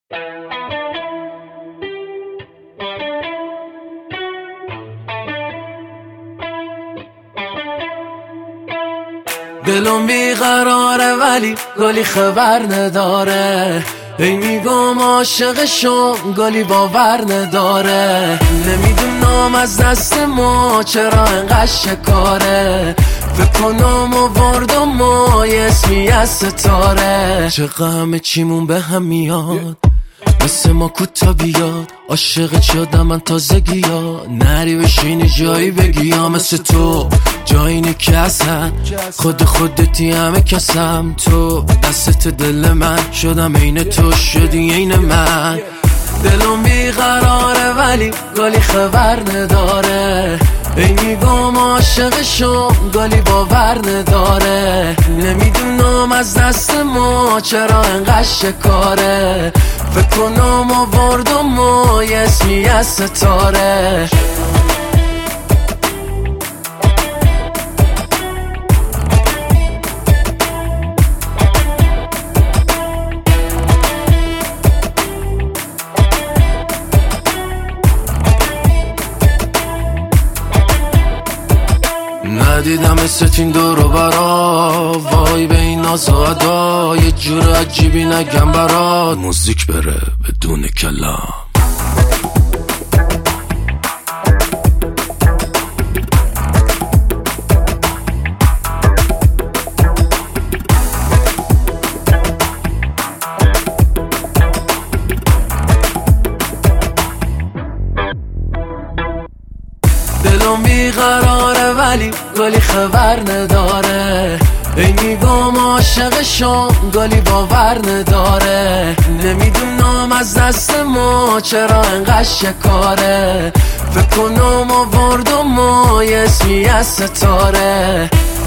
دلم بیقراره ولی گلی خبر نداره، ای میگم عاشقشم گلی باور نداره. نمیدونم از دست ما چرا انقدر شکاره، فکر کنم آوردم ما یه اسمی از ستاره. چقدر همه چیمون به هم میاد، مثل ما کوتا بیاد. عاشقت شدم من تازگی ها، نری بشینی جایی بگی ها. مثل تو جایی نکسم، خودتی همه کسم. تو دستت دل من شدم عین تو شدی عین من. دلم بیقراره ولی گلی خبر نداره، ای میگم عاشقشم گلی باور نداره. نمیدونم از دست ما چرا انقدر شکاره، فکر کنم آوردم ما یه اسمی از ستاره. ندیدم استین دورو برا، وای به این ناز و ادا. یه جور عجیبی نگم برات، موزیک بره بدون کلام. دلم بیقراره ولی گلی خبر نداره، ای میگم عاشقشم گلی باور نداره. نمیدونم از دست ما چرا انقدر شکاره، فکر کنم آوردم ما یه اسمی از ستاره.